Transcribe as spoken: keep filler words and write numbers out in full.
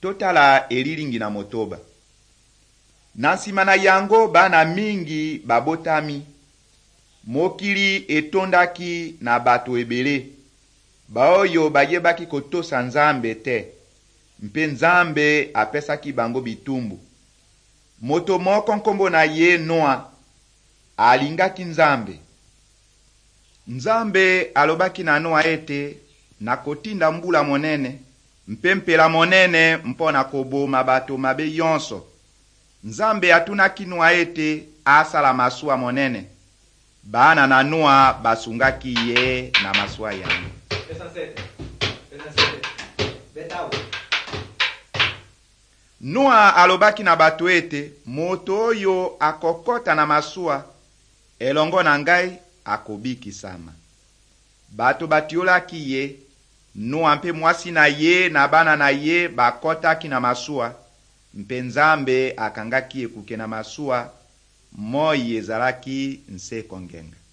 totala elilingi na motoba. Na nsima na yango bana mingi babotami. Mokili etondaki na bato ebele. Baoyo bayebaki kotosa Nzambe te. Mpe Nzambe apesaki bango bitumbu. Moto moko nkombo na ye Noa alingaki Nzambe. Nzambe alobaki na Noa ete na kotinda mbula monene, mpe mpela monene mpona koboma bato mabe yonso. Nzambe atunaki Noa ete asala masuwa monene. Bana na Noa basungaki ye na masuwa yango. Noa alobaki na bato ete moto oyo akokota na masuwa elongo na ngai akobikisama. Bato batiolaki ye. Noa mpe mwasi na ye na bana na ye bakotaki na masuwa. Mpe Nzambe akangaki ekuke na masuwa. Moi ezalaki nse kongenga.